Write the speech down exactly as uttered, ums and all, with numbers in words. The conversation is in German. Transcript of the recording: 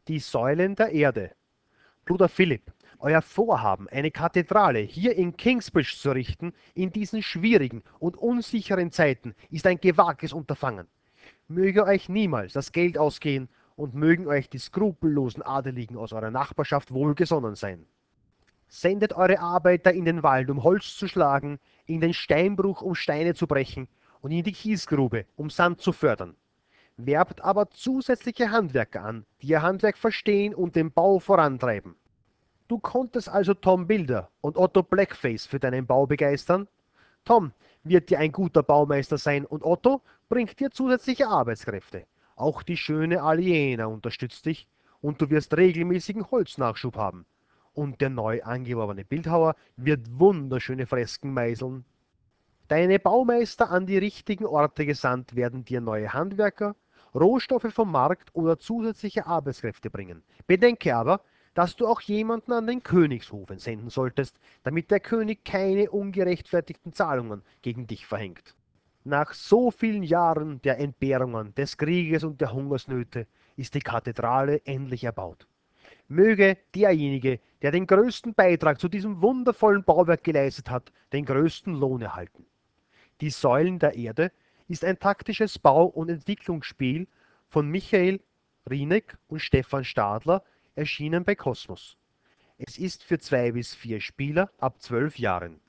Die Säulen der Erde. Bruder Philipp, euer Vorhaben, eine Kathedrale hier in Kingsbridge zu richten, in diesen schwierigen und unsicheren Zeiten, ist ein gewagtes Unterfangen. Möge euch niemals das Geld ausgehen und mögen euch die skrupellosen Adeligen aus eurer Nachbarschaft wohlgesonnen sein. Sendet eure Arbeiter in den Wald, um Holz zu schlagen, in den Steinbruch, um Steine zu brechen und in die Kiesgrube, um Sand zu fördern. Werbt aber zusätzliche Handwerker an, die ihr Handwerk verstehen und den Bau vorantreiben. Du konntest also Tom Bilder und Otto Blackface für deinen Bau begeistern? Tom wird dir ein guter Baumeister sein und Otto bringt dir zusätzliche Arbeitskräfte. Auch die schöne Aliena unterstützt dich und du wirst regelmäßigen Holznachschub haben. Und der neu angeworbene Bildhauer wird wunderschöne Fresken meißeln. Deine Baumeister an die richtigen Orte gesandt werden dir neue Handwerker, Rohstoffe vom Markt oder zusätzliche Arbeitskräfte bringen. Bedenke aber, dass du auch jemanden an den Königshof entsenden solltest, damit der König keine ungerechtfertigten Zahlungen gegen dich verhängt. Nach so vielen Jahren der Entbehrungen, des Krieges und der Hungersnöte ist die Kathedrale endlich erbaut. Möge derjenige, der den größten Beitrag zu diesem wundervollen Bauwerk geleistet hat, den größten Lohn erhalten. Die Säulen der Erde ist ein taktisches Bau- und Entwicklungsspiel von Michael Rieneck und Stefan Stadler, erschienen bei Kosmos. Es ist für zwei bis vier Spieler ab zwölf Jahren.